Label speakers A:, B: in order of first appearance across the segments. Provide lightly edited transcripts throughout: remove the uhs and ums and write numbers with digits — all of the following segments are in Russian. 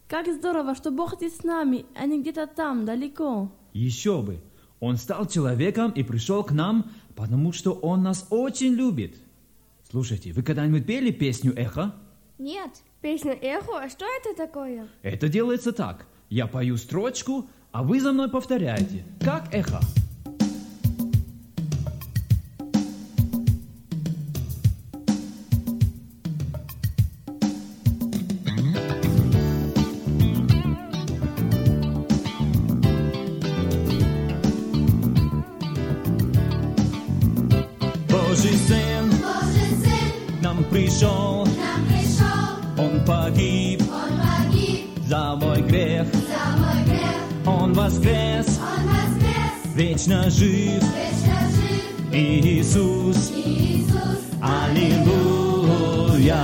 A: Как здорово, что Бог здесь с нами, а не где-то там, далеко.
B: Еще бы. Он стал человеком и пришел к нам, потому что Он нас очень любит. Слушайте, вы когда-нибудь пели песню «Эхо»?
C: Нет. Песня «Эхо»? А что это такое?
B: Это делается так. Я пою строчку, а вы за мной повторяете. Как эхо. Божий Сын к нам пришел, Он погиб за мой грех, Он воскрес, вечно жив, Иисус, аллилуйя.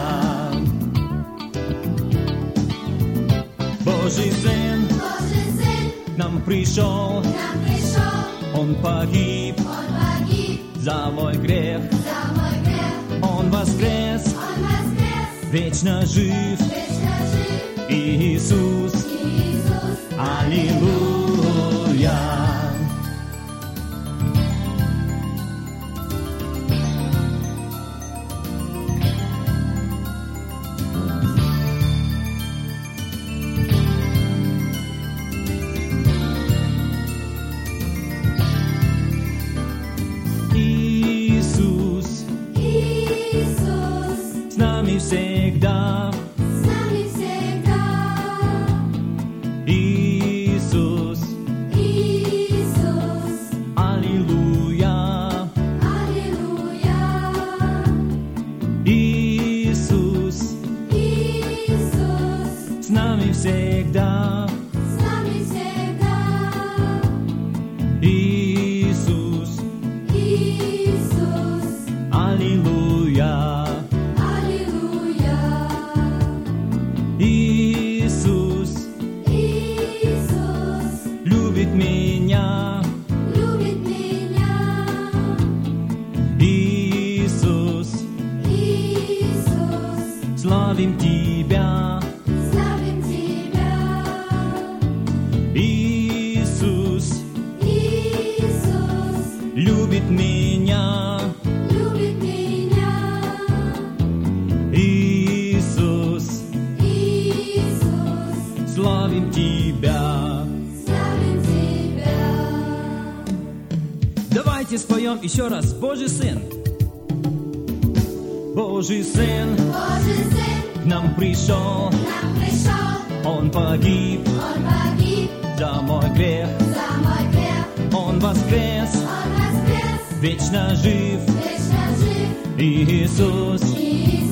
B: Божий Сын к нам пришел, Он погиб за мой грех, Он воскрес, вечно жив, Иисус, аллилуйя. Иисус, с нами всегда. Иисус, аллилуйя. Иисус, с нами всегда. Иисус, аллилуйя. Иисус любит меня. Иисус, славим Тебя. Иисус любит меня. Иисус, славим Тебя. Давайте споем еще раз. Божий Сын. Божий Сын к нам пришел. Он погиб за мой грех. Он воскрес, вечно жив. Иисус,